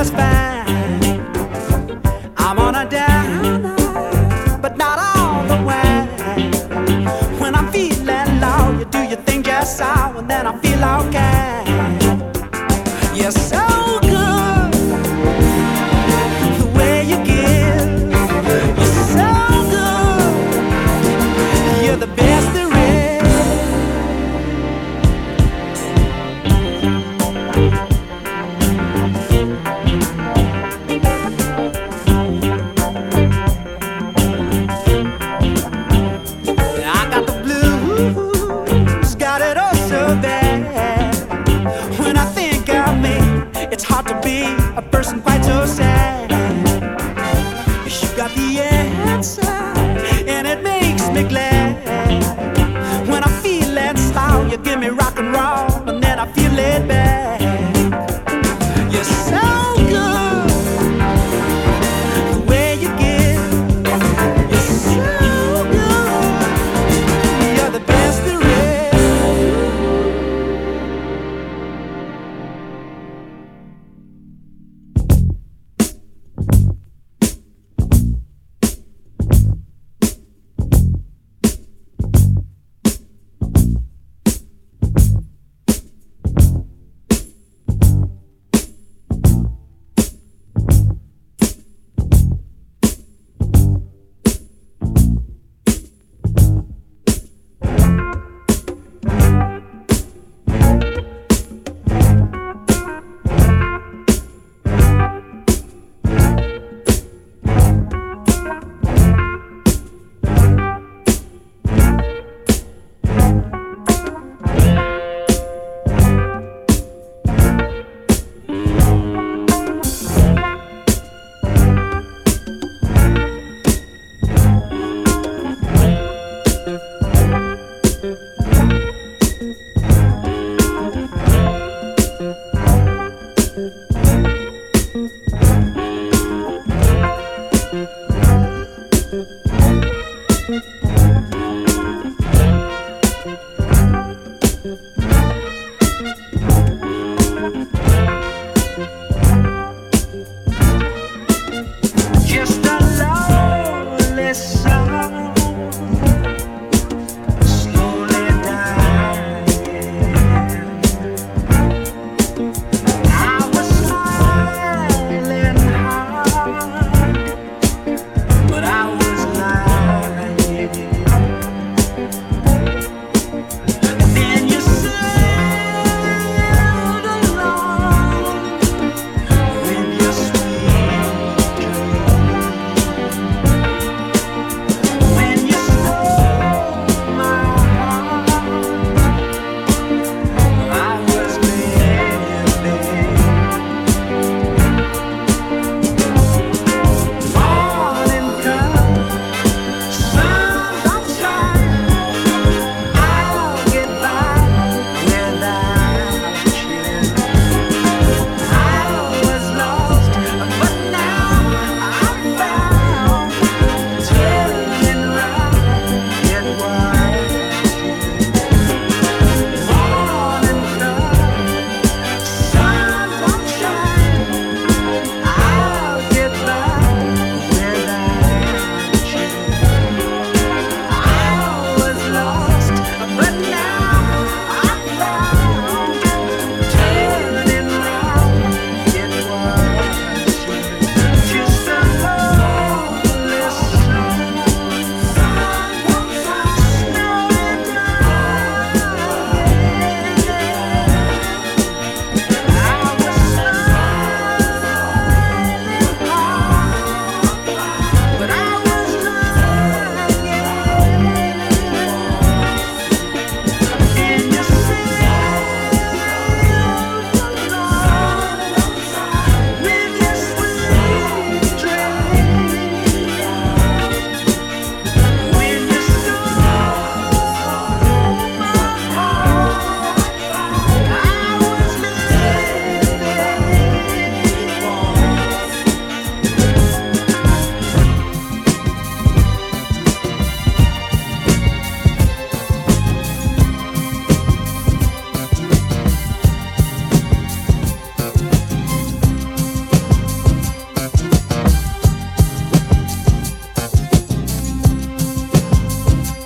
just fine. I'm on a down, but not all the way. When I'm feeling low, you do your thing just so, and then I feel okay. You're so good, the way you give. You're so good, you're the best there is. I got the blues, got it all so bad. When I think of me, it's hard to be a person quite so sad. You got the answer, and it makes me glad. When I'm feeling slow, you give me rock and roll, and then I feel it back.